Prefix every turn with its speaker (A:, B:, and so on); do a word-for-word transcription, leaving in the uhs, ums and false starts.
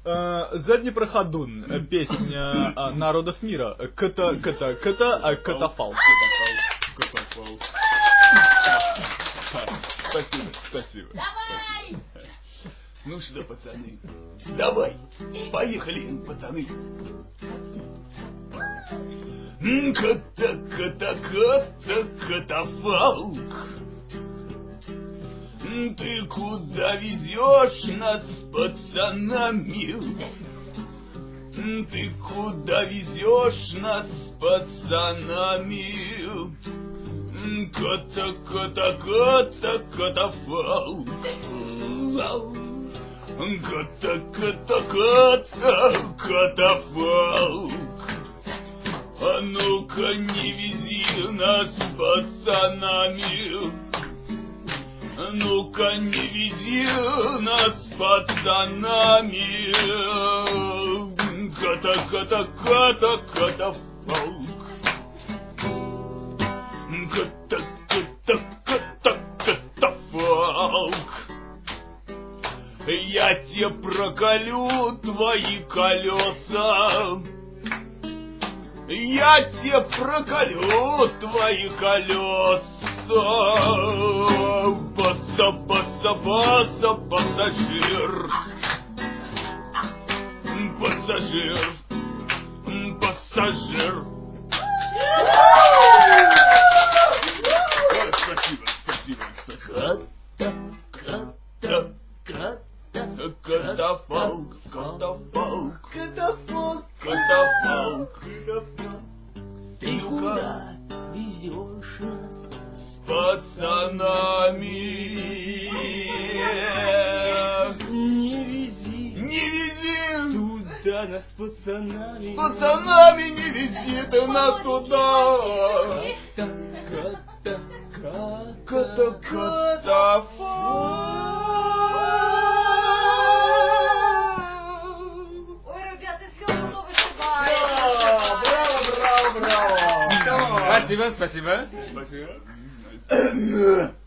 A: Задний проходун. Песня народов мира. Кота, кота, кота, катафалк.
B: Катафалк. Спасибо, спасибо.
C: Давай!
B: Ну что, пацаны, давай, поехали, пацаны. Кота-кота-кота-катафалк. Ты куда везешь нас с пацанами? Ты куда везешь нас с пацанами? Кота-кота-кота-катафалк. Кота-кота-кота-катафалк. А ну-ка не вези нас с пацанами. Ну-ка не вези нас с пацанами. Кота-кота-кота-катафалк. Кота-кота-кота-катафалк. Я тебе проколю твои колеса. Я тебе проколю твои колеса. Баса, баса, баса, пассажир. Пассажир. Пассажир. Спасибо, спасибо, спасибо. Катафалк, катафалк, катафалк, катафалк.
D: Ты куда везешь нас
B: с пацанами?
D: Не вези,
B: не вези
D: туда нас с пацанами.
B: С пацанами не вези ты нас туда. Ката-катафалк.
A: Спасибо, спасибо.
B: Спасибо.